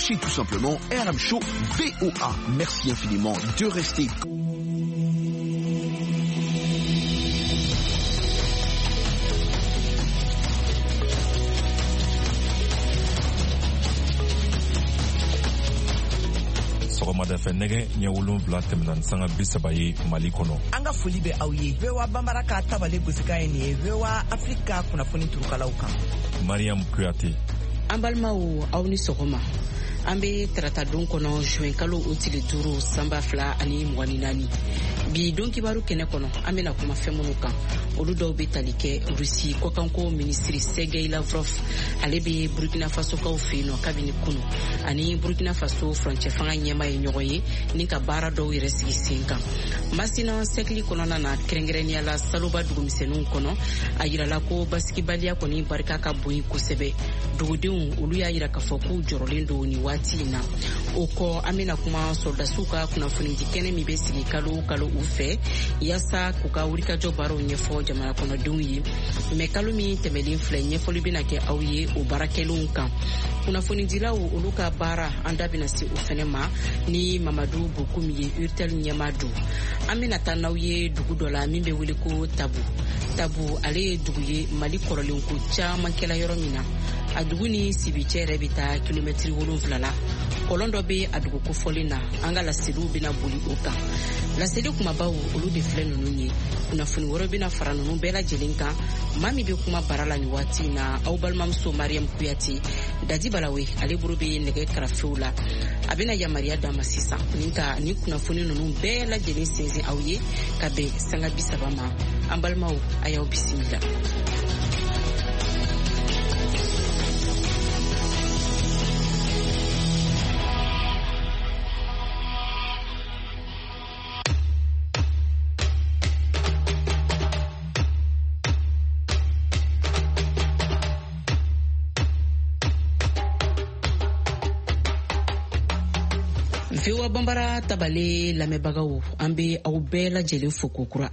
Cherchez tout simplement RM Show VOA. Merci infiniment de rester. Sɔgɔmada nɛgɛ ɲɛ 7 tɛmɛna sanga 30 Mali kɔnɔ. An ka foli bɛ aw ye. VOA Bambara ka tabale gosika ye nin ye VOA Afrika kunnafoni turukalaw kan. Mariam Kuyate. An balimaw aw ni sɔgɔma. An bɛ tarata don kɔnɔ juin kalo o tile 5 sanba 2024. Bi don kibaru kɛnɛ kɔnɔ an bɛna kuma fɛn minnu kan. Olu dɔw bɛ tali kɛ Rusi kɔkanko ministre Sergei Lavrov ale bɛ Burkina Faso kaw fɛ yen nɔ kabini kunu ani Burkina Faso furancɛ fanga ɲɛma ye ɲɔgɔn ye ni ka baara dɔw yɛrɛ sigi sen kan. Masina sɛkili kɔnɔna na kɛrɛnkɛrɛnnenya la Saloba dugumisɛnninw kɔnɔ a yirala ko basigibaliya kɔni barika ka bon kosɛbɛ. Dugudenw olu y'a yira k'a fɔ k'u jɔrɔlen don ni waati in na. O kɔ an bɛna kuma soldasiw ka kunnafonidi kɛnɛ min bɛ sigi kalo u fɛ yaasa k'u ka wulikajɔ baaraw ɲɛfɔ jamana kɔnɔdenw ye. Mais kalo min tɛmɛlen filɛ ɲɛfɔli bɛna kɛ aw ye o baarakɛlenw kan. Kunnafonidilaw olu ka baara an da bɛna se o fɛnɛ ma ni Mamadu Bokoum ye URTEL ɲɛma don. An bɛna taa n'aw ye dugu dɔ la min bɛ wele ko Tabu. Tabu ale ye dugu ye Mali kɔrɔlenko caman kɛla yɔrɔ min na. A dugu ni Sibicɛ yɛrɛ bɛ taa kilomɛtiri 7 la. Kɔlɔn dɔ bɛ a dugu kofɔlen na an ka laseliw bɛna boli o kan. Laseli kumabaw olu de filɛ ninnu ye. Kunnafoni wɛrɛ bɛna fara ninnu bɛɛ lajɛlen kan. Maa min bɛ kuma bara la ni waati in na aw balimamuso Mariam Kuyate. Dadi Balawe ale bolo bɛ nɛgɛ karafew la. A bɛna yamaruya d'a ma sisan ni kunnafoni ninnu bɛɛ lajɛlen sinsin aw ye ka bɛn sanga 30 ma. An balimaw a y'aw bisimila. VOA Bambara tabale lamɛbagaw an bɛ aw bɛɛ lajɛlen fo kokura.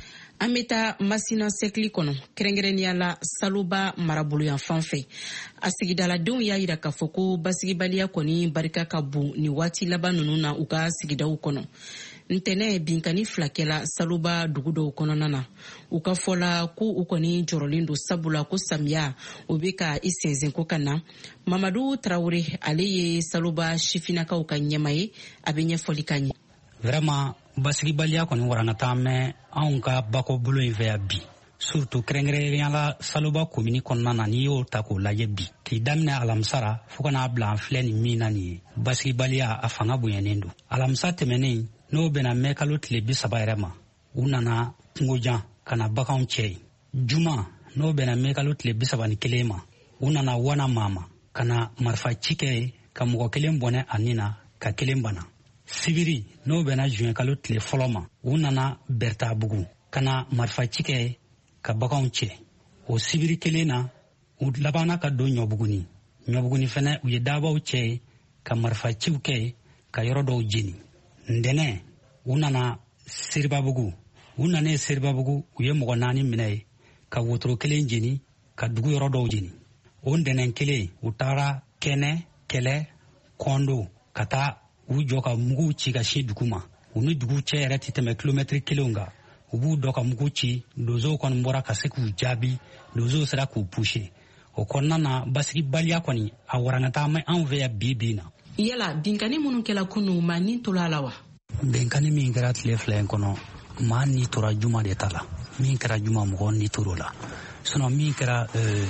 An bɛ taa Masina sɛkili kɔnɔ kɛrɛnkɛrɛnnenya la Saloba maraboloyan fan fɛ. A sigidaladenw y'a yira k'a fɔ ko basigibaliya kɔni barika ka bon ni waati laban ninnu na u ka sigidaw kɔnɔ. Ntɛnɛ binkani 2 kɛla Saloba dugu dɔw kɔnɔna na. U ka fɔla ko u kɔni jɔrɔlen don sabula ko samiya o bɛ ka i sɛnsɛn ko ka na. Mamadu Tarawele ale ye Saloba sifinakaw ka ɲɛma ye a bɛ ɲɛfɔli ka ɲɛ. Vraiment basigibaliya kɔni warangata mɛn anw ka bako bolo in fɛ yan bi. Surtout kɛrɛnkɛrɛnnenya la Saloba commune kɔnɔna na n'i y'o ta k'o lajɛ bi. K'i daminɛ alamisa fo ka n'a bila an filɛ nin min na nin ye. Basigibaliya a fanga bonyalen don. Alamisa tɛmɛnen n'o bɛna mɛn kalo tile 30 yɛrɛ ma u nana kungojan ka na baganw cɛ ye. Juma n'o bɛna mɛn kalo tile 31 ma u nana wana mama ka na marifa ci kɛ ye ka mɔgɔ kelen bɔnɛ a nin na ka kelen bana. Sibiri n'o bɛna juin kalo tile fɔlɔ ma u nana Bertabugu ka na marifa ci kɛ ye ka baganw cɛ. O sibiri kelen na u labanna ka don ɲɔbuguni fɛnɛ u ye dabaw cɛ ye ka marifa ciw kɛ ye ka yɔrɔ dɔw jeni. Ndɛnɛ u nana Seribabugu u nana Seribabugu u ye mɔgɔ 4 minɛ ye ka wotoro kelen jeni ka dugu yɔrɔ dɔw jeni. O ndɛnɛ kelen u taara Kɛnɛ Kɛlɛ Kɔndo ka taa u jɔ ka mugu ci ka si dugu ma. U ni dugu cɛ yɛrɛ tɛ tɛmɛ kilomɛtiri 1 kan. U b'u dɔ ka mugu ci dozow kɔni bɔra ka se k'u jaabi dozow sera k'u pushe. O kɔnɔna na basigibaliya kɔni a warangata mɛn anw fɛ yan bi na. Yala binkani minnu kɛla kunu maa ni tola la wa? Binkani min kɛra tile 2 in kɔnɔ maa ni tora juma de ta la. Min kɛra juma mɔgɔ ni toro la. Sinon min kɛra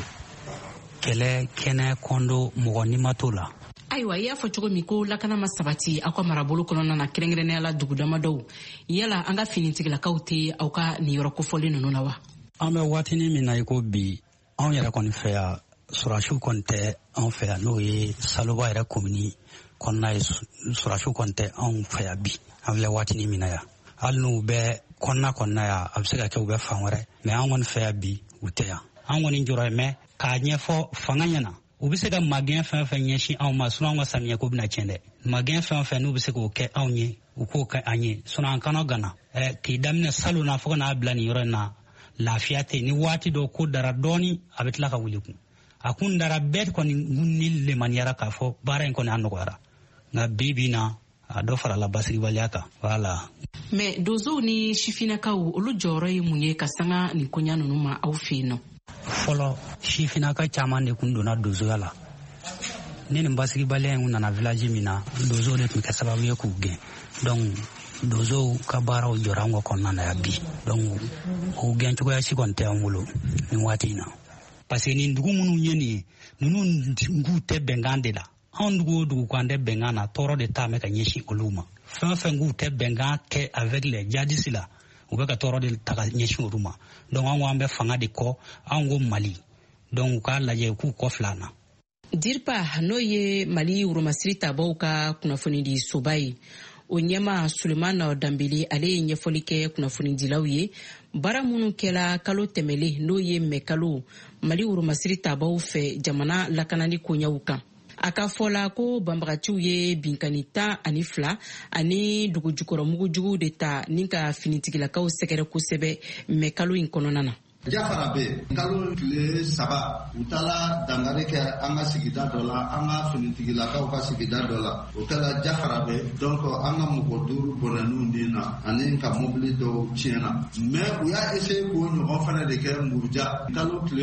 Kɛlɛ Kɛnɛ Kɔndo mɔgɔ ni ma to la. Ayiwa i y'a fɔ cogo min ko lakana ma sabati aw ka marabolo kɔnɔna na kɛrɛnkɛrɛnnenya la dugu damadɔw. Yala an ka finitigilakaw tɛ aw ka nin yɔrɔ kofɔlen ninnu na wa? An bɛ waatinin min na i ko bi anw yɛrɛ kɔni fɛ yan surasiw kɔni tɛ anw fɛ yan n'o ye Saloba yɛrɛ komini kɔnɔna ye surasiw kɔni tɛ anw fɛ yan bi. An filɛ waatinin min na yan hali n'u bɛ kɔnɔna yan a bɛ se ka kɛ u bɛ fan wɛrɛ mais an kɔni fɛ yan bi u tɛ yan. An kɔni jɔrɔ ye mɛ k'a ɲɛfɔ fanga ɲɛna u bɛ se ka magɛn fɛn fɛn ɲɛsin anw ma sinon anw ka samiyɛ ko bɛna tiɲɛ dɛ. Magɛn fɛn fɛn n'u bɛ se k'o kɛ anw ye u k'o kɛ an ye sinon an kana gana. K'i daminɛ salon na fo ka n'a bila nin yɔrɔ in na lafiya tɛ ni waati dɔ ko dara dɔɔni a bɛ tila ka wuli kun. a kun dara bɛɛ kɔni ni lemaniyara k'a fɔ baara in kɔni a nɔgɔyara nka bi na a dɔ farala basigibaliya kan voilà. Mais donsow ni sifinakaw olu jɔyɔrɔ ye mun ye ka sanga nin koɲa ninnu ma aw fɛ yen nɔ? Fɔlɔ sifinaka caman de kun donna donsoya la. Ni nin basigibaliya in nana village min na donsow de tun kɛ sababu ye k'u gɛn. Donc donsow ka baaraw jɔra an ka kɔnɔna na yan bi. Donc o gɛn cogoya si kɔni tɛ an bolo nin waati in na. Parce que nin dugu minnu ye nin ye ninnu dugu tɛ bɛnkan de la. Anw dugu o dugu k'an tɛ bɛnkan na tɔɔrɔ de t'a mɛn ka ɲɛsin olu ma. Fɛn fɛn k'u tɛ bɛnkan kɛ avec les djihadistes la u bɛ ka tɔɔrɔ de ta ka ɲɛsin olu ma. Donc an ko an bɛ fanga de kɔ an ko Mali. Donc u k'a lajɛ k'u kɔfila an na. DIRPA n'o ye Mali Woromasiri tabaw ka kunnafoni di soba ye. O ɲɛma Sulemana Dambele ale ye ɲɛfɔli kɛ kunnafonidilaw ye baara minnu kɛla kalo tɛmɛlen n'o ye mai kalo Mali Woromasiri tabaw fɛ jamana lakanani koɲɛw kan. A ka fɔla ko banbagatiw ye binkani 12 ani dugujukɔrɔmugujugu de ta ni ka finitigilakaw sɛgɛrɛ kosɛbɛ mai kalo in kɔnɔna na. Jafara be kalo tile 3 u taala dangari kɛ an ka sigida dɔ la an ka finitigilakaw ka sigida dɔ la o kɛla Jafara be donc an ka mɔgɔ 5 bɔnɛninw den na ani ka mobili dɔw tiɲɛna mais u y'a essayer k'o ɲɔgɔn fana de kɛ Muruja kalo tile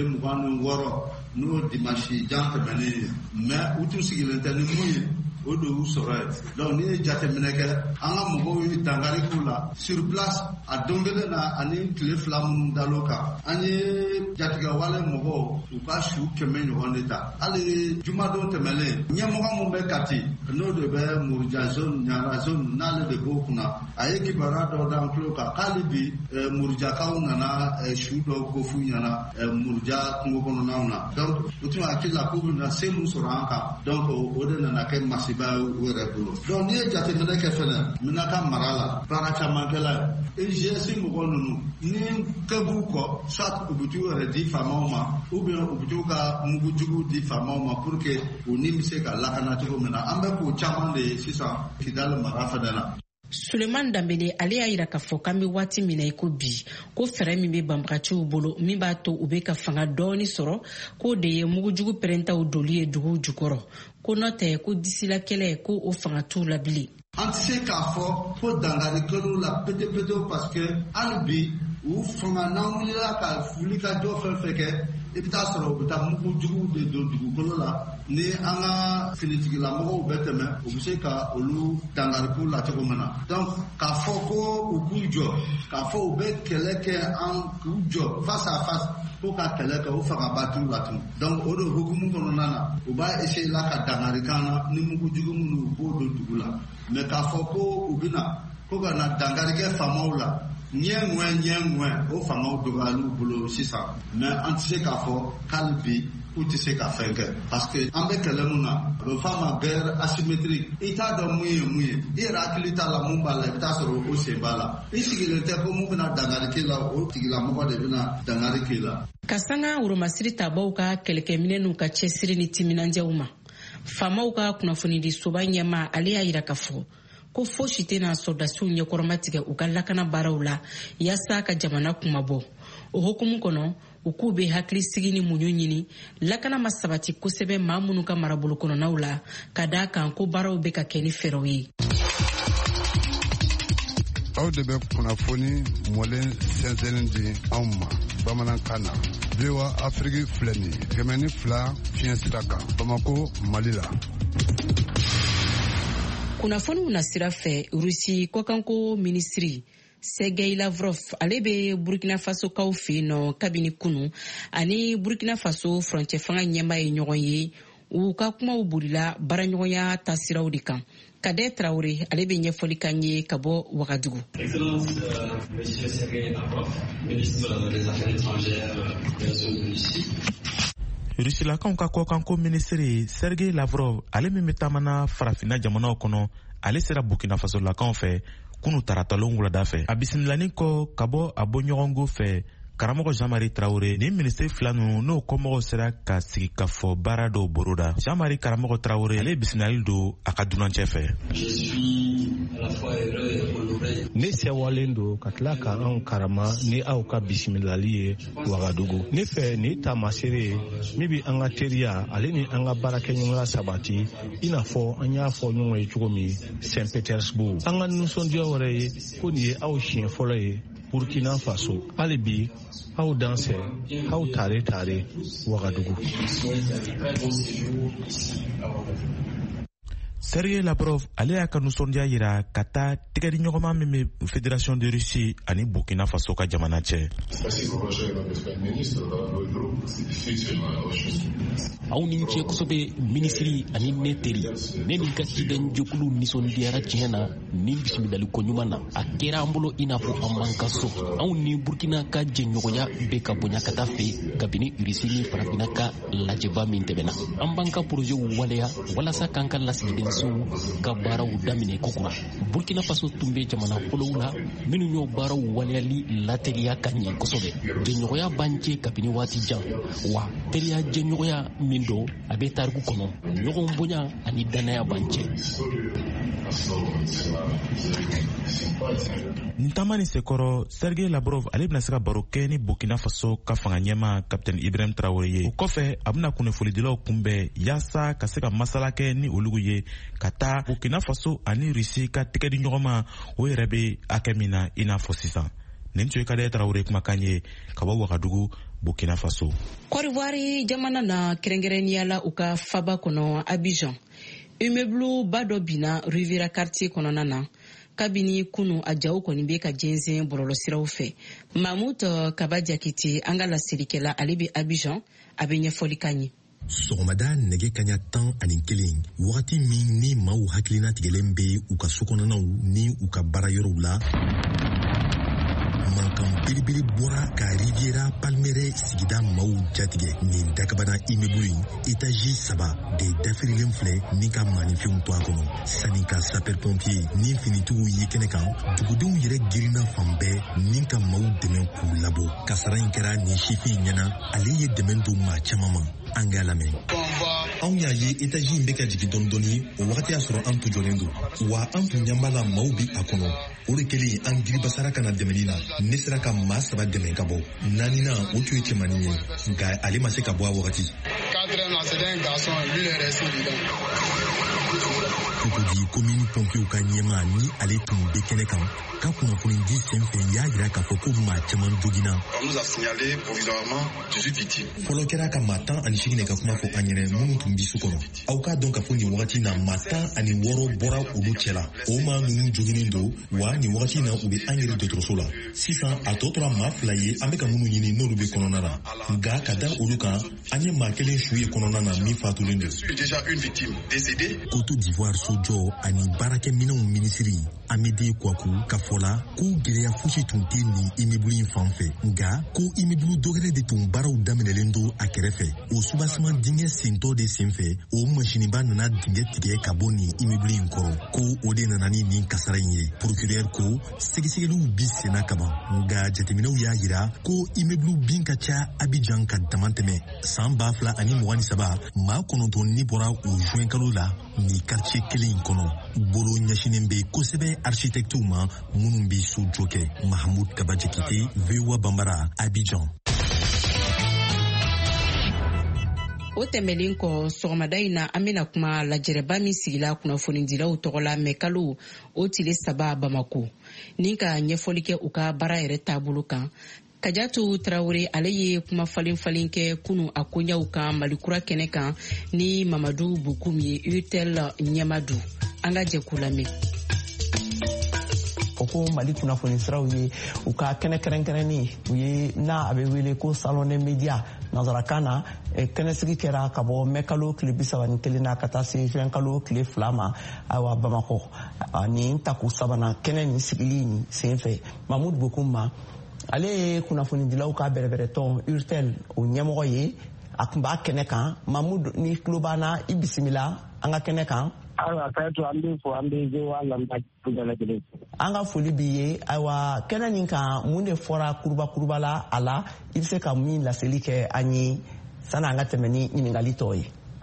26 n'o dimanche jan tɛmɛnen ye mais u tun sigilen tɛ ni mun ye o de y'u sɔrɔ ye donc ni ye jateminɛ kɛ an ka mɔgɔw ye dangari k'u la sur place a don kelen na ani tile 2 minnu dal'o kan an ye jatigɛwale mɔgɔw u ka su 100 ɲɔgɔn de ta hali jumadon tɛmɛlen ɲɛmɔgɔ min bɛ Kati n'o de bɛ Muruja zone Ɲara zone n'ale de b'o kunna a ye kibaruya dɔ d'an tulo kan k'hali bi Murujakaw nana su dɔw ko f'u ɲɛna Muruja kungo kɔnɔnaw na donc u tun hakili la k'u bɛna se mun sɔrɔ an kan donc o de nana kɛ masiba u yɛrɛ bolo donc n'i ye jateminɛ kɛ fɛnɛ Minaka mara la baara caman kɛla ye IGS mɔgɔ ninnu ni kɛ b'u kɔ soit u bɛ t'u yɛrɛ di faamaw ma ou bien u bɛ t'u ka mugujugu di faamaw ma pour que u ni bɛ se ka lakana cogo min na an bɛ k'o caman de ye sisan Kidali mara fɛnɛ na. Sulemana Dambele ale y'a yira k'a fɔ k'an bɛ waati min na i ko bi ko fɛɛrɛ min bɛ banbagatiw bolo min b'a to u bɛ ka fanga dɔɔni sɔrɔ k'o de ye mugujugu pɛrɛntaw doli ye duguw jukɔrɔ ko n'o tɛ ko disila kɛlɛ ko o fanga t'u la bilen. An tɛ se k'a fɔ ko dangari kɛl'u la petepetew parce que hali bi u fanga n'an wulila ka wuli ka jɔ fɛn fɛn kɛ i bɛ taa sɔrɔ u bɛ taa mugujugu de don dugukolo la ni an ka finitigilamɔgɔw bɛ tɛmɛ u bɛ se ka olu dangari k'u la cogo min na donc k'a fɔ ko u k'u jɔ k'a fɔ u bɛ kɛlɛ kɛ an k'u jɔ face à face ko ka kɛlɛ kɛ o fangaba t'u la tun donc o de hukumu kɔnɔna na u b'a essayer la ka dangari kan na ni mugujugu minnu u b'o don dugu la mais k'a fɔ ko u bɛna ko ka na dangari kɛ faamaw la ɲɛ o famaw dɔgɔyaliw bolo sisan mais an tɛ se k'a fɔ k'hali bi u tɛ se ka fɛn kɛ parce que an bɛ kɛlɛ min na a bɛ fɔ a ma guerre asymétrique i t'a dɔn mun ye i yɛrɛ hakili t'a la mun b'a la i bɛ taa sɔrɔ o sen b'a la i sigilen tɛ ko mun bɛna dangari k'e la o tigilamɔgɔ de bɛna dangari k'e la. Ka sanga Woromasiri tabaw ka kɛlɛkɛminɛ n'u ka cɛsiri ni timinandiyaw ma faamaw ka kunnafonidi soba ɲɛma ale y'a yira k'a fɔ ko fosi tɛna sɔrdasiw ɲɛkɔrɔma tigɛ u ka lakana baaraw la yaasa ka jamana kuma bɔ o hukumu kɔnɔ u k'u bɛ hakilisigi ni muɲu ɲini lakana ma sabati kosɛbɛ maa minnu ka marabolo kɔnɔnaw la ka d'a kan ko baaraw bɛ ka kɛ ni fɛɛrɛw ye. aw de bɛ kunnafoni mɔlen sɛnsɛnni di anw ma bamanankan na VOA Afrique filɛ nin ye 102 fiɲɛ sira kan Bamako Mali la. Kunnafoniw na sira fɛ Rusi kɔkanko minisiri Sergei Lavrov ale bɛ Burkina Faso kaw fɛ yen nɔ kabini kunu ani Burkina Faso furancɛ fanga ɲɛmaa ye ɲɔgɔn ye u ka kumaw bolila baaraɲɔgɔnya taasiraw de kan. Kadɛ Traoré ale bɛ ɲɛfɔli kan ye ka bɔ Wagadugu. Excellence Monsieur Sergei Lavrov, ministre des Affaires étrangères de Russie. Rusilakaw ka kɔkanko minisiri Sergei Lavrov ale min bɛ taamana farafina jamanaw kɔnɔ ale sera Burkina Faso lakaw fɛ kunu taratalon wulada fɛ a bisimilani kɔ ka bɔ a bɔɲɔgɔngo fɛ karamɔgɔ Jean-Marie Traoré ni minisiri fila ninnu n'o kɔmɔgɔw sera ka sigi ka fɔ baara dɔw boroda Jean-Marie karamɔgɔ Traoré ale bisimilali don a ka dunancɛ fɛ. Je suis à la fois heureux et honoré. Ne sewalen do ka tila ka an karama ni aw ka bisimilali ye Wagadugu. Ne fɛ ni taamasere min bi an ka teriya ale ni an ka baarakɛɲɔgɔnya sabati i n'a fɔ an y'a fɔ ɲɔgɔn ye cogo min Saint Petersburg. An ka nisɔndiya wɛrɛ ye ko nin ye aw siɲɛ fɔlɔ ye Burkina Faso. Hali bi aw dansɛ aw tare Wagadugu. Sergei Lavrov ale y'a ka nisɔndiya yira ka taa tigɛdi ɲɔgɔnma min bɛ Fédération de Russie ani Burkina Faso ka jamana cɛ. Aw ni ce kosɛbɛ minisiri ani ne teri ne ni ka ciden jɛkulu nisɔndiyara tiɲɛ na ni bisimilali ko ɲuman na a kɛra an bolo i n'a fɔ an man ka so. Anw ni Burkina ka jɛɲɔgɔnya bɛ ka bonya ka taa fɛ kabini Russie ni Farafina ka lajɛba min tɛmɛna. An b'an ka projet waleya walasa k'an ka lasigidensow ka baaraw daminɛ kokura. Burkina Faso tun bɛ jamana fɔlɔw la minnu y'o baaraw waleyali lateliya ka ɲɛ kosɛbɛ. Jɛɲɔgɔnya b'an cɛ kabini waati jan wa teriya jɛɲɔgɔnya min don a bɛ tariku kɔnɔ ɲɔgɔn bonya ani danaya b'an cɛ. Nin taama ni sekɔrɔ Sergei Lavrov ale bɛna se ka baro kɛ ni Burkina Faso ka fanga ɲɛma Capitaine Ibrahim Traoré ye. O kɔfɛ a bɛna kunnafonidilaw kunbɛn yaasa ka se ka masala kɛ ni olugu ye ka taa Burkina Faso ani Russie ka tigɛdi ɲɔgɔnma o yɛrɛ bɛ hakɛ min na i n'a fɔ sisan. Nin tun ye Kade Traoré kumakan ye ka bɔ Wagadugu, Burkina Faso. Côte d'Ivoire jamana na kɛrɛnkɛrɛnnenya la u ka faba kɔnɔ Abidjan. Immeuble ba dɔ binna Riviera quartier kɔnɔna na. Kabini kunu a jaw kɔni bɛ ka jɛnsɛn bɔlɔlɔsiraw fɛ. Mahmoud Kaba Jakite an ka lasirikɛla ale bɛ Abidjan a bɛ ɲɛfɔli kan ye. Sɔgɔmada nɛgɛ kaɲa 11 wagati min ni maaw hakilina tigɛlen bɛ u ka sokɔnɔnaw ni u ka baarayɔrɔw la. Mankan belebele bɔra ka Riviera Palmeraie sigida maaw jatigɛ. Nin dakabana immeuble in étage 3 de dafirilen filɛ min ka maanifɛnw to a kɔnɔ. Sani ka sapeur-pompier ni finitigiw ye kɛnɛ kan, dugudenw yɛrɛ girinna fan bɛɛ nin ka maaw dɛmɛ k'u labɔ. Kasara in kɛra nin sifin ɲɛna, ale ye dɛmɛ don maa caman ma. An k'a lamɛn. Anw y'a ye étage in bɛ ka jigin dɔɔni dɔɔni, o wagati y'a sɔrɔ an tun jɔlen don. Wa an tun ɲɛ b'a la maaw bi a kɔnɔ. O de kɛlen an giribasara ka na dɛmɛli la. Ne sera ka maa 3 dɛmɛ ka bɔ. 4nan o tun ye cɛmannin ye, nka ale ma se ka bɔ a wagati. Cogodi commune pompiers ka ɲɛma ni ale tun bɛ kɛnɛ kan ka kunnafoni di sen fɛ y'a jira k'a fɔ ko maa caman joginna. Fɔlɔ kɛra ka maa 18 ka kuma fɔ an ɲɛnɛ minnu tun bi so kɔnɔ. Aw k'a dɔn k'a fɔ nin wagati na maa 16 bɔra olu cɛ la. O maa ninnu joginen don wa nin wagati na u bɛ an yɛrɛ dɔgɔtɔrɔso la. Sisan a tɔ tora maa 2 ye an bɛ ka minnu ɲini n'olu bɛ kɔnɔna na. Nka ka da olu kan an ye maa 1 su ye kɔnɔna na min fatulen don. Côte d'Ivoire sojɔ ani baarakɛminɛnw minisiri Amédée Kouakou ka fɔ la ko gɛlɛya fosi tun tɛ nin immeuble in fan fɛ, nka ko immeuble dɔgɛrɛ de tun baaraw daminɛlen don a kɛrɛfɛ. O soubassement dingɛ sentɔ de senfɛ o machiniba nana dingɛ tigɛ ka bɔ nin immeuble in kɔrɔ, ko o de nana ni nin kasara in ye. Procureur ko sɛgɛsɛgɛliw bi senna kaban, nka jateminɛw y'a jira ko immeuble bin ka ca Abidjan ka dama tɛmɛ. San 2023 maa 9 ni bɔra o juin kalo la ni quartier kelen in kɔnɔ. Bolo ɲɛsinen bɛ kosɛbɛ architectew ma minnu bɛ so jɔ kɛ. Mahmoud Kaba Jakite, VOA Bambara, Abidjan. O tɛmɛlen kɔ sɔgɔmada in na an bɛna kuma lajɛrɛba min sigila kunnafonidilaw tɔgɔ la mɛ kalo o tile 3 Bamako ni ka ɲɛfɔli kɛ u ka baara yɛrɛ taabolo kan. Kadiatou Traoré ale ye kuma falen kɛ kunu a koɲaw kan Malikura kɛnɛ kan ni Mamadou Bokoum ye UTEL ɲɛmadu. An ka jɛ k'u lamɛn. O ko Mali kunnafoni siraw ye u ka kɛnɛ kɛrɛnkɛrɛnni u ye n'a a bɛ wele ko salon des médias nanzarakan na kɛnɛsigi kɛra ka bɔ mai kalo tile 31 na ka taa se juin kalo tile 2 ma awa Bamakɔ. Nin taku sabanan kɛnɛ nin sigili nin senfɛ Mamadou Bokoum ma ale ye kunnafonidilaw ka bɛrɛbɛrɛtɔn UTEL o ɲɛmɔgɔ ye a tun b'a kɛnɛ kan. Mamadou ni tulo b'an na i bisimila an ka kɛnɛ kan. Ayiwa k'a to an bɛ fɔ an bɛ VOA lamɛnbaa bɛɛ lajɛlen. An ka foli b'i ye. Ayiwa kɛnɛ nin kan mun de fɔra kuruba la a la i bɛ se ka min laseli kɛ an ye sanni an ka tɛmɛ ni ɲininkali tɔ ye.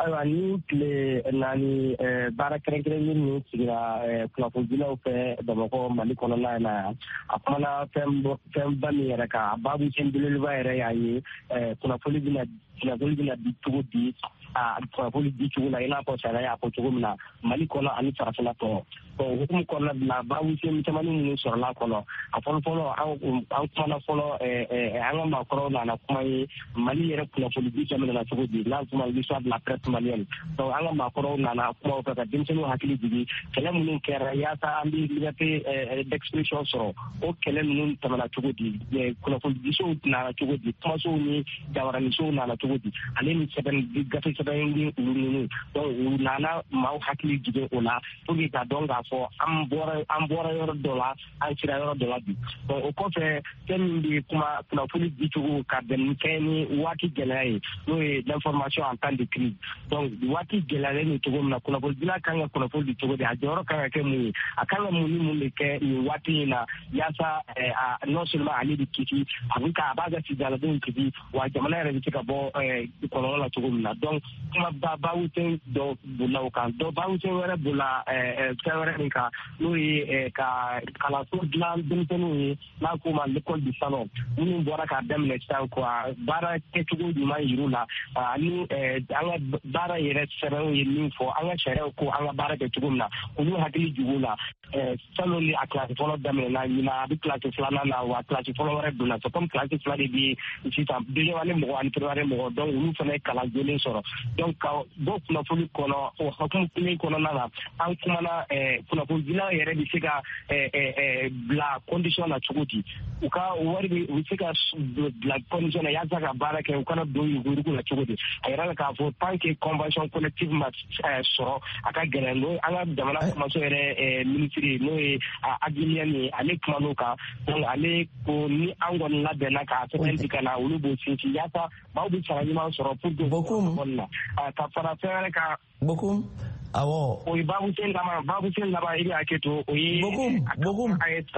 ayiwa ni tile naani baara kɛrɛnkɛrɛnlen min sigira kunnafonidilaw fɛ Bamakɔ Mali kɔnɔna na a kumana fɛnba min yɛrɛ kan baabu sen belebeleba yɛrɛ y'a ye kunnafoni bɛna di cogo di kunnafoni di cogo la i n'a fɔ sariya y'a fɔ cogo min na Mali kɔnɔ ani farafinna tɔ o hukumu kɔnɔna na baabu sen caman minnu sɔrɔla kɔnɔ a fɔlɔfɔlɔ an kumana fɔlɔ an ka maakɔrɔw nana kuma ye Mali yɛrɛ kunnafoni di daminɛna cogo di n'a kuma l'histoire de la presse malienne donc an ka maakɔrɔw nana kuma fɛ ka denmisɛnninw hakili jigi kɛlɛ minnu kɛra yaasa an bɛ liberté d'expression sɔrɔ o kɛlɛ ninnu tɛmɛna cogo di kunnafoni disow nana cogo di kumasow ni jabaranisow nana cogo di ale ni gafe sɛbɛn olu ninnu donc u nana maaw hakili jigi o la pour que ka dɔn k'a fɔ an bɔra yɔrɔ dɔ la an sera yɔrɔ dɔ la bi donc o kɔfɛ fɛn min bɛ kuma kunnafoni dicogo ka bɛn ni fɛn ni waati gɛlɛya ye n'o ye l'information en temps de crise donc waati gɛlɛyalen ni cogo min na kunnafonidila kan ka kunnafoni di cogo di a jɔyɔrɔ kan ka kɛ mun ye a kan ka mun ni mun de kɛ nin waati in na yaasa non seulement ale de kisi a b'a ka sigidaladenw kisi wa jamana yɛrɛ bɛ se ka bɔ kɔlɔlɔ la cogo min na donc kuma bawusɛn dɔ bolila o kan donc bawusɛn wɛrɛ bolila fɛn wɛrɛ min kan n'o ye ka kalanso dilan denmisɛnninw ye n'a k'o ma l'école du salon minnu bɔra k'a daminɛ sisan quoi baara kɛcogo ɲuman yir'u la ani an ka baara yɛrɛ sɛbɛnw ye min fɔ an ka sariyaw ko an ka baara kɛ cogo min na olu hakili jig'u la salon ni a kilasi fɔlɔ daminɛna ɲinan a bɛ kilasi filanan na wa kilasi fɔlɔ wɛrɛ donna c'est comme kilasi fila de bɛ sisan deuxième mɔgɔ ani première mɔgɔ donc olu fana ye kalan jolen sɔrɔ donc ka bɔ kunnafoni kɔnɔ o hukumu kelen kɔnɔna na an kumana kunnafonidilaw yɛrɛ bɛ se ka bila condition na cogo di u ka wari u bɛ se ka bila condition na yaasa ka baara kɛ u kana don yugurugu la cogo di a yɛrɛ la k'a fɔ tant que convention collective ma sɔrɔ a ka gɛlɛn n'o an ka jamana kɔmaso yɛrɛ minisiri n'o ye Agiliyani ale kuman'o kan donc ale ko ni an kɔni labɛnna k'a sɛbɛn di ka na olu b'o sinsin yaasa maaw bɛ sara ɲuman sɔrɔ pour que kɔnɔna na ka fara fɛn wɛrɛ kan Bokum awɔ o ye baabusen laban i bɛ hakɛ to o ye Bokum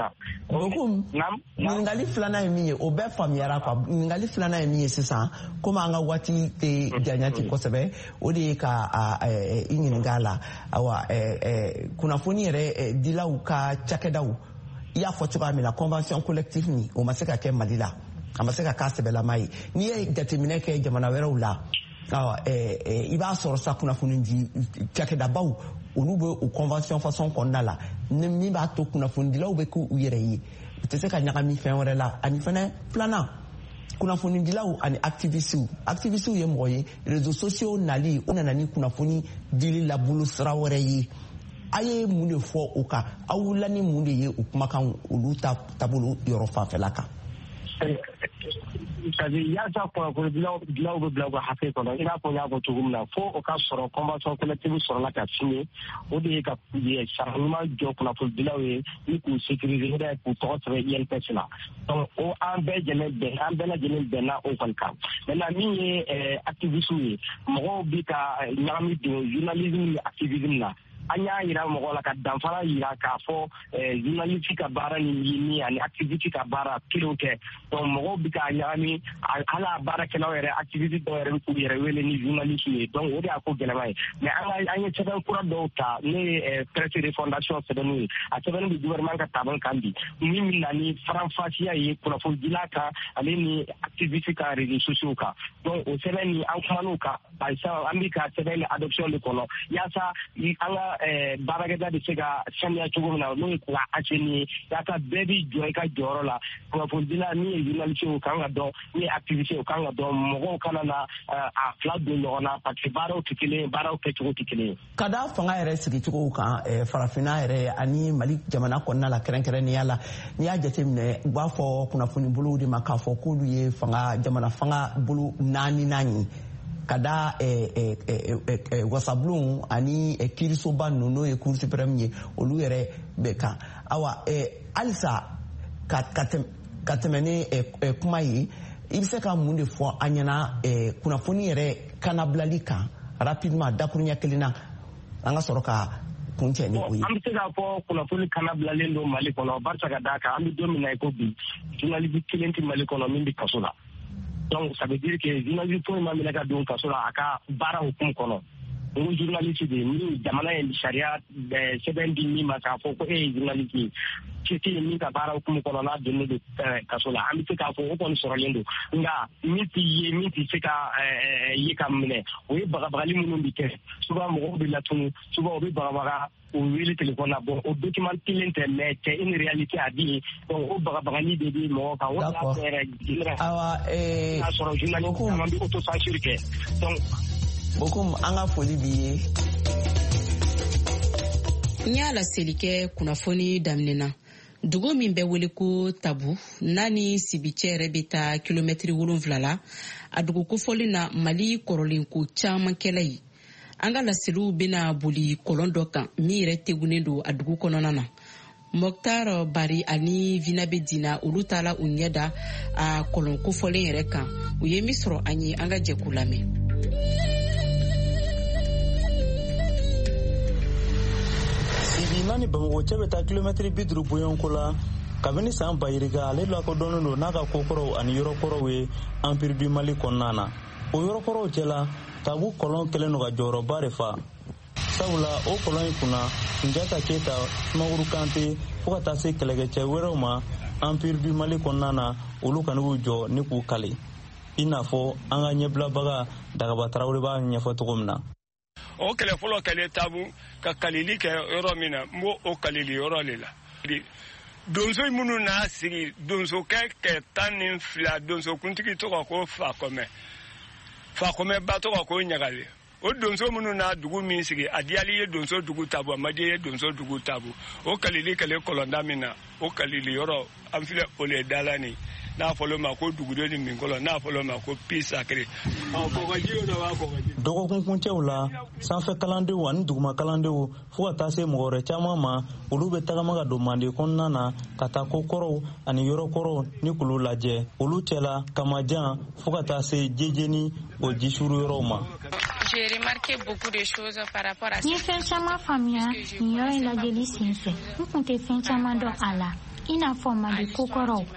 ɲininkali filanan ye min ye o bɛɛ faamuyara quoi ɲininkali filanan ye min ye sisan komi an ka waati tɛ janya ten kosɛbɛ o de ye ka i ɲininka a la awa kunnafoni yɛrɛ dilaw ka cakɛdaw i y'a fɔ cogoya min na convention collective nin o ma se ka kɛ Mali la a ma se ka k'a sɛbɛlama ye n'i ye jateminɛ kɛ jamana wɛrɛw la i b'a sɔrɔ sa kunnafoni di cakɛdabaw olu bɛ o convention façon kɔnɔna la min b'a to kunnafonidilaw bɛ k'u yɛrɛ ye u tɛ se ka ɲagami fɛn wɛrɛ la ani fɛnɛ filanan kunnafonidilaw ani activistes ye mɔgɔ ye réseaux sociaux nali o nana ni kunnafoni dili la bolo sira wɛrɛ ye a ye mun de fɔ o kan aw wulila ni mun de ye o kumakan olu taabolo yɔrɔ fanfɛla kan c'est-à-dire yaasa kunnafonidilaw bɛ bila u ka hakɛ kɔnɔ i n'a fɔ n y'a fɔ cogo min na fo o ka sɔrɔ convention collective sɔrɔla ka signé o de ye ka sara ɲuman jɔ kunnafonidilaw ye ni k'u sécuriser o de ye k'u tɔgɔ sɛbɛn INPS la donc o an bɛɛ lajɛlen bɛnna o kɔni kan maintenant min ye activistes ye mɔgɔw bɛ ka ɲagami don journalisme ni activisme na an y'a yira mɔgɔ la ka danfara yira k'a fɔ journaliste ka baara ni min ani activiste ka baara kelen tɛ donc mɔgɔw bɛ k'a ɲagami hali a baarakɛlaw yɛrɛ activiste dɔw yɛrɛ bɛ k'u yɛrɛ wele ni journaliste ye donc o de y'a ko gɛlɛma ye mais an ye sɛbɛn kura dɔw ta n'o ye presse de fondation sɛbɛnw ye a sɛbɛn bɛ gouvernement ka taabolo kan bi min bɛ na ni faranfasiya ye kunnafonidila kan ale ni activiste ka réseaux sociaux kan donc o sɛbɛn ni an kuman'o kan par exemple an bɛ ka sɛbɛn ni adoption de kɔnɔ yaasa an ka baarakɛda bɛ se ka sanuya cogo min na n'o ye k'a assainir ye yaasa bɛɛ b'i jɔ i ka jɔyɔrɔ la kunnafonidila min ye journaliste o kan ka dɔn min ye activiste o kan ka dɔn mɔgɔw kana na a fila don ɲɔgɔn na parce que baaraw tɛ kelen ye baaraw kɛcogo tɛ kelen ye. Ka da fanga yɛrɛ sigicogo kan farafinna yɛrɛ ani Mali jamana kɔnɔna la kɛrɛnkɛrɛnnenya la n'i y'a jateminɛ u b'a fɔ kunnafoni bolow de ma k'a fɔ k'olu ye jamana fanga bolo naani ye. Ka da wasabulon ani kiirisoba ninnu n'o ye Cour suprême ye olu yɛrɛ bɛ kan awa halisa ka tɛmɛ ni kuma ye i bɛ se ka mun de fɔ an ɲɛna kunnafoni yɛrɛ kanabilali kan rapidement dakuruɲɛ kelen na an ka sɔrɔ ka kun cɛ ni o ye. An bɛ se k'a fɔ kunnafoni kanabilalen don Mali kɔnɔ barisa ka d'a kan an bɛ don min na i ko bi journaliste kelen tɛ Mali kɔnɔ min bɛ kaso la. Donc ça veut dire que journaliste foyi ma minɛ ka don kaso la a ka baara hukumu kɔnɔ o journaliste de ni jamana ye sariya sɛbɛn di min ma k'a fɔ ko e ye journaliste ye kiti min ka baara hukumu kɔnɔ n'a donnen don kaso la an bɛ se k'a fɔ o kɔni sɔrɔlen don nka min t'i ye min tɛ se ka ye ka minɛ o ye bagabagali minnu bɛ kɛ souvent mɔgɔw bɛ latunu souvent o bɛ bagabaga o wele téléphone na bon o document kelen tɛ mais c'est une réalité à dire donc o bagabagali de bɛ mɔgɔ kan o de y'a yɛrɛ n'a sɔrɔ journaliste caman bɛ autocensure kɛ donc Bokum an ka foli b'i ye. N y'a laseli kɛ kunnafoni daminɛna dugu min bɛ wele ko Tabu n'a ni Sibicɛ yɛrɛ bɛ taa kilomɛtiri 7 la a dugu kofɔli na Mali kɔrɔlen ko caman kɛla ye. An ka laseliw bɛna boli kɔlɔn dɔ kan min yɛrɛ tegunnen don a dugu kɔnɔna na. Mokhtar Bari ani Vinabe Dina olu taala u ɲɛda a kɔlɔn kofɔlen yɛrɛ kan u ye min sɔrɔ an ye an ka jɛkulu lamɛn. Nani Bamako cɛ bɛ taa kilomɛtiri 50 bɔɲɔgɔnko la kabini san bayirika ale lakodɔnnen don n'a ka kokɔrɔw ani yɔrɔkɔrɔw ye empire du Mali kɔnɔna na o yɔrɔkɔrɔw cɛla Tabu kɔlɔn kɛlen don ka jɔyɔrɔba de fa sabula o kɔlɔn in kunna Sunjata Keyita Sumaworo Kante fo ka taa se kɛlɛkɛcɛ wɛrɛw ma empire du Mali kɔnɔna na olu kan'u jɔ ni k'u kale i n'a fɔ an ka ɲɛbilabaga Dagaba Tarawele b'a ɲɛfɔ cogo min na. O kɛlɛ fɔlɔ kɛlɛ Tabu ka kalili kɛ yɔrɔ min na n b'o o kalili yɔrɔ de la donso minnu n'a sigi donsokɛ kɛ 12 donsokuntigi tɔgɔ ko Fakɔmɛ ba tɔgɔ ko Ɲagale o donso minnu n'a dugu min sigi a diyali ye donso dugu Tabu a ma diya ye donso dugu Tabu o kalili kɛlɛ kɔlɔnda min na o kalili yɔrɔ an filɛ o le dala ni n'a fɔlɔ ma ko dugudenw ni minkɔlɔ n'a fɔlɔ ma ko pi sacré dɔgɔkun kuncɛw la sanfɛ kalandenw ani duguma kalandenw fo ka taa se mɔgɔ wɛrɛ caman ma olu bɛ tagama ka don Mande kɔnɔna na ka taa kokɔrɔw ani yɔrɔkɔrɔw ni kulu lajɛ olu cɛla Kamajan fo ka taa se Jejeni o jisuru yɔrɔw ma. N ye fɛn caman faamuya nin yɔrɔ in lajɛli senfɛ n kun tɛ fɛn caman dɔn a la i n'a fɔ Mande kokɔrɔw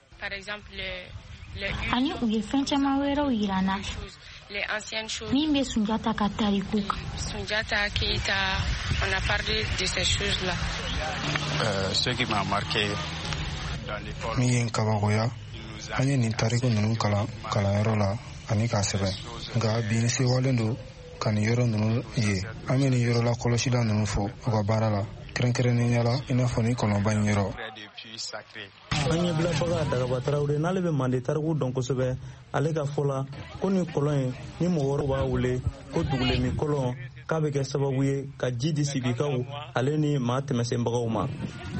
ani u ye fɛn caman wɛrɛw yira n na min bɛ Sunjata ka tariku kan. Sunjata Keita, on a parlé de ces choses-là. Ce qui m'a marqué dans l'école. Min ye n kabakoya an ye nin tariku ninnu kalanyɔrɔ la ani k'a sɛbɛn nka bi ni sewalen don ka nin yɔrɔ ninnu ye an bɛ nin yɔrɔ la kɔlɔsila ninnu fɔ u ka baara la kɛrɛnkɛrɛnnenya la i n'a fɔ ni kɔlɔnba in yɔrɔ. An ye bilabaga Dagaba Tarawele n'ale bɛ Mande tariku dɔn kosɛbɛ ale ka fɔ la ko nin kɔlɔn in ni mɔgɔ wɛrɛw b'a wele ko dugulemi kɔlɔn k'a bɛ kɛ sababu ye ka ji di sigikaw ale ni maa tɛmɛsenbagaw ma.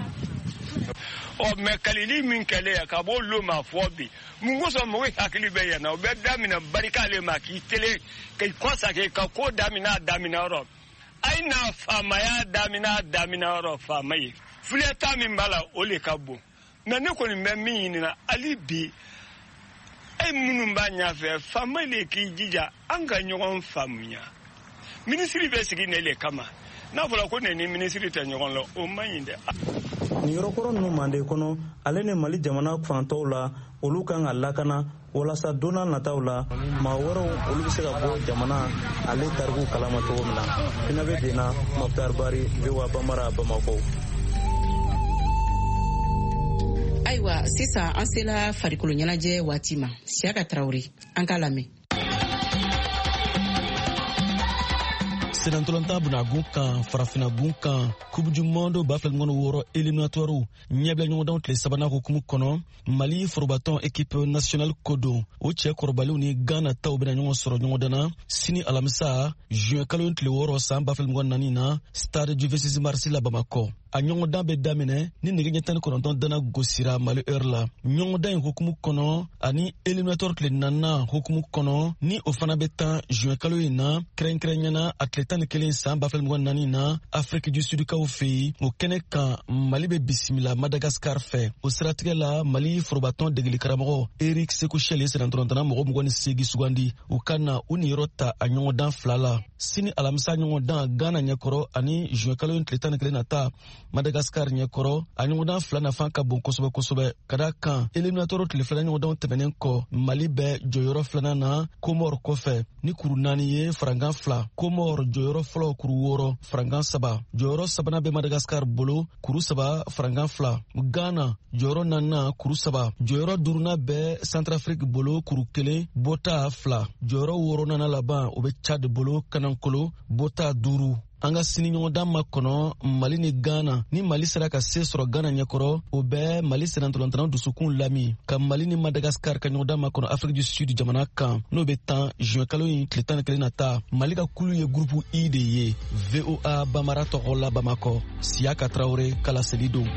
Mais kalili min kɛlɛ ka bɔ olu ma fɔ bi mun kosɔn mɔgɔw hakili bɛ yan na o bɛ daminɛ barika ale ma k'i tele k'i kɔsake ka ko daminɛ yɔrɔ a ye n'a faamaya daminɛ yɔrɔ faama ye filɛta min b'a la o de ka bon mais ne kɔni bɛ min ɲinina hali bi e minnu b'a ɲɛfɛ faama de k'i jija an ka ɲɔgɔn faamuya minisiri bɛ sigi ne le kama n'a fɔra ko ne ni minisiri tɛ ɲɔgɔn la o man ɲi dɛ. Nin yɔrɔkɔrɔ ninnu Mande kɔnɔ ale ni Mali jamana fantɔw la olu kan ka lakana walasa don n'a nataw la maa wɛrɛw olu bɛ se ka bɔ jamana ale tariku kalama cogo min na. Finabe Dena, Mokhtar Bari, VOA Bambara, Bamako. Ayiwa sisan an sela farikolo ɲɛnajɛ waati ma Siyaka Tarawele an k'a lamɛn. Senantolanta bunagun kan farafinagun kan Coupe du Monde 2026 éliminatoire ɲɛbila ɲɔgɔndanw tile sabanan hukumu kɔnɔ Mali forobatɔn équipe nationale Kodo o cɛ kɔrɔbaliw ni Ghana taw bɛna ɲɔgɔn sɔrɔ ɲɔgɔn na sini alamisa juin kalo tile 6 san 2024 na stade du 26 mars la Bamako. A ɲɔgɔndan bɛ daminɛ ni nɛgɛ ɲɛ 19 dana gosira Mali heure la. Ɲɔgɔndan in hukumu kɔnɔ ani éliminatoire tile 4 hukumu kɔnɔ ni o fana bɛ tan juin kalo in na kɛrɛnkɛrɛnɲɛna a tile 11 san 2024 na Afrique du Sud kaw fɛ yen o kɛnɛ kan Mali bɛ bisimila Madagascar fɛ. O siratigɛ la Mali forobatɔn degeli karamɔgɔ Eric Sekouchel ye senatɔrɔntana mɔgɔ 28 sugandi u ka na u niyɔrɔ ta a ɲɔgɔndan 2 la. Sini alamisa ɲɔgɔndan Ghana ɲɛkɔrɔ ani juin kalo in tile 11 nata Madagascar ɲɛkɔrɔ a ɲɔgɔndan 2 nafan ka bon kosɛbɛ kosɛbɛ ka da kan éliminatoire tile 2 ɲɔgɔndanw tɛmɛnen kɔ Mali bɛ jɔyɔrɔ 2 na Comore kɔfɛ ni kuru 4 ye farankan 2, Comore jɔyɔrɔ fɔlɔ kuru 6 farankan 3, jɔyɔrɔ 3nan bɛ Madagascar bolo kuru 3 farankan 2, Ghana jɔyɔrɔ 4nan kuru 3, jɔyɔrɔ 5nan bɛ Centrafrique bolo kuru 1 bota 2, jɔyɔrɔ 6nan laban o bɛ Chad bolo kanankolo bota 5. An ka sini ɲɔgɔndan ma kɔnɔ Mali ni Ghana ni Mali sera ka se sɔrɔ Ghana ɲɛkɔrɔ o bɛ Mali senatolantana dusukun lami ka Mali ni Madagascar ka ɲɔgɔndan ma kɔnɔ Afrique du Sud jamana kan n'o bɛ 10 juin kalo in tile 11 na ta. Mali ka kulu ye groupe I de ye. VOA Bamara tɔgɔ la Bamakɔ, Siaka Traoré kala seli don.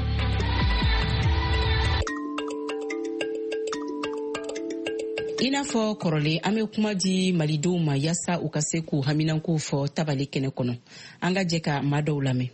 I n'a fɔ kɔrɔlen an bɛ kuma di malidenw ma yaasa u ka se k'u haminankow fɔ tabale kɛnɛ kɔnɔ. An ka jɛ ka maa dɔw lamɛn.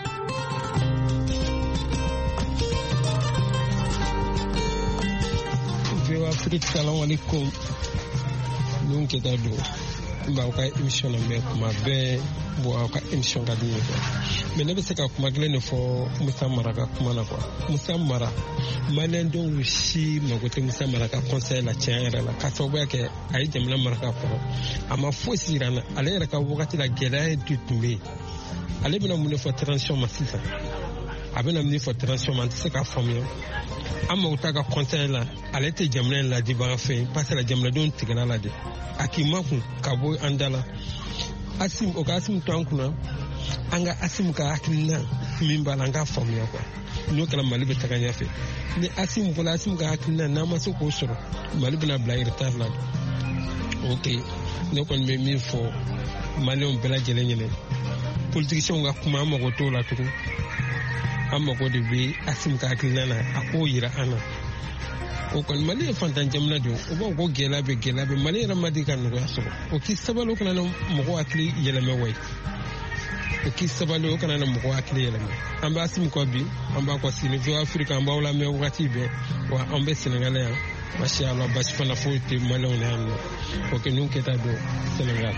Afrique, salam alaikum. Nous qui sommes là, nous avons émission na mais kuma be bo aka émission ka di ko. Mais ne be se ka kuma glen fo Musa Mara ka kuma na quoi. Musa Mara malen do wushi magote Musa Mara ka conseil la tiara la ka so ba ke ay jamna Mara ka ko. Ama fo sirana ale ra ka wakati la gela du tumbe. Ale bina mun fo transition masisa. Abena mun fo transition man se ka famille. Amma utaga conseil la ale te jamna la di ba fe parce la jamna don tigana la de. Akimaku kabo andala asim o asim tankuna anga asim ka akina mimba langa famia kwa no kala Mali be taganya fe ni asim bola asim ka akina na maso ko soro Mali bina bla retard la okay ne kon me mi fo Mali on bela jele nyene politicien nga kuma ma ko to la tuku amma ko de be asim ka akina na akoyira ana o kon Mali fantan jamna do o ba ko gelabe Mali ramadi kan no yaso o ki sabalo kana no mo akli yeleme way o ki sabalo kana no mo akli yeleme amba asim ko bi amba ko sini jo Africa amba wala me wakati be wa ambe Senegal ya masha Allah bas fana fote Mali on han o ke nun keta do Senegal.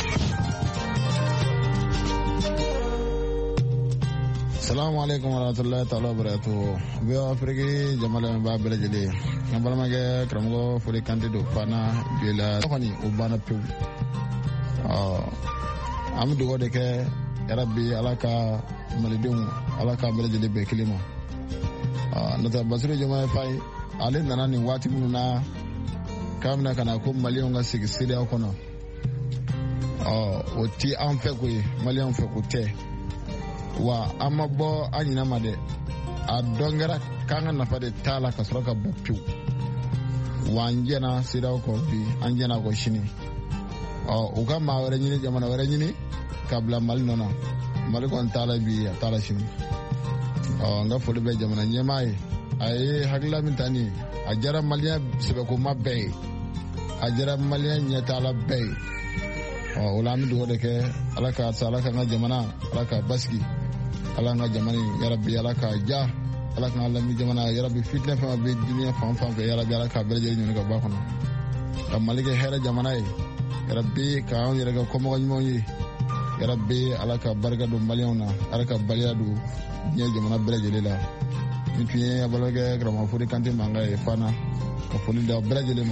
Assalamu alaikum warahmatullahi ta'ala wabarakatuh. Biyo Afrique jamala ba bele jeli. Ngambala mage kramgo fuli kandido fana bila fani ubana pu. Am dugo de ke rabbi alaka malidum alaka bele jeli be kilimo. Nata basuri jama fai ale nanani wati mununa kamna kana ko malion ga sigisiri akono. Oti an fe ko malion fe ko te. Wa amma bo anyina made a dongera kanga nafa de tala ka soroka boppiu wa njena sida ko bi anjena ko shini o ga ma wara nyini jamana wara nyini kabla mal nono mal ko tala bi tala shini nga fodi be jamana nyemai ay hagla min tani ajara malya sebe ko mabbe ajara malya nyatala be wala mi do de ke alaka sala ka jamana alaka baski ala nga jamani ya rabbi alaka ja alaka Allah mi jamana ya rabbi fitna fa be dunya fam ya rabbi alaka berje ñu ko ba kono malike hera jamana ya rabbi ka on yere ko mo ñu yi ya rabbi alaka barga do maliona alaka baliadu ñe jamana berje lela ni piye ya baloge grama furi kanti manga e fana ko fuli da berje le mo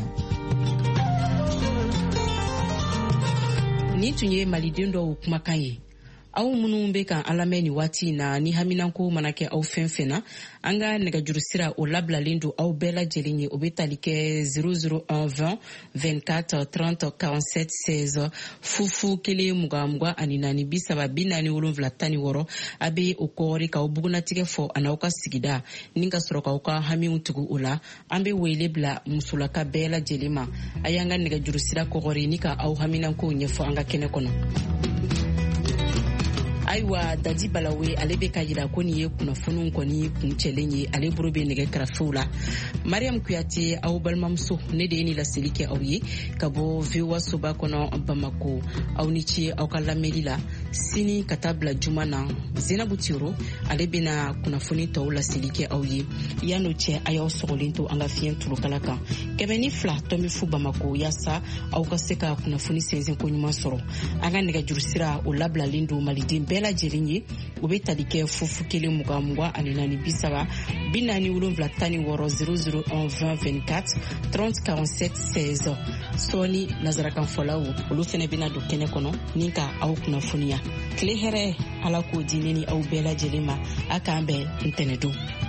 ni tunye maliden do kumakan ye aw minnu bɛ kan alamɛ ni waati na ni haminanko mana kɛ aw fɛn fɛn na an ka nɛgɛjuru sira o labilalen don aw bɛɛ lajɛlen ye o bɛ tali kɛ 001 20 24 30 47 16 fufu 1 20 20 ani 4 30 40 16 a bɛ o kɔɔri k'aw bugunatigɛ fɔ a n'aw ka sigida ni ka sɔrɔ k'aw ka hamiw tugu o la an bɛ wele bila musolaka bɛɛ lajɛlen ma a y'an ka nɛgɛjuru sira kɔgɔri ni ka aw haminanko ɲɛfɔ an ka kɛnɛ kɔnɔ. Ayiwa Dadi Balawe ale bɛ ka yira ko nin ye kunnafoniw kɔni kuncɛlen ye ale bolo bɛ nɛgɛ kɛrɛfɛw la. Mariam Kuyate aw balimamuso ne de ye nin laseli kɛ aw ye ka bɔ VOA soba kɔnɔ Bamako aw ni ce aw ka lamɛnni la sini ka taa bila juma na Zenabu Tiro ale bena kunnafoni tɔw laseli kɛ aw ye yan'o cɛ a y'aw sɔgɔlen to an ka fiɲɛ tulokala kan 102 tɔmi fu Bamako yaasa aw ka se ka kunnafoni sɛnsɛn ko ɲuman sɔrɔ an ka nɛgɛjuru sira o labilalen don maliden bɛɛ lajɛlen ye o bɛ tali kɛ fufu 1 ani 30 00 2024 30 47 16 sɔɔni nazarakan fɔlaw olu fɛnɛ bena don kɛnɛ kɔnɔ ni ka aw kunnafoniya tile hɛrɛ ala k'o di ne ni aw bɛɛ lajɛlen ma a k'an bɛn ntɛnɛdon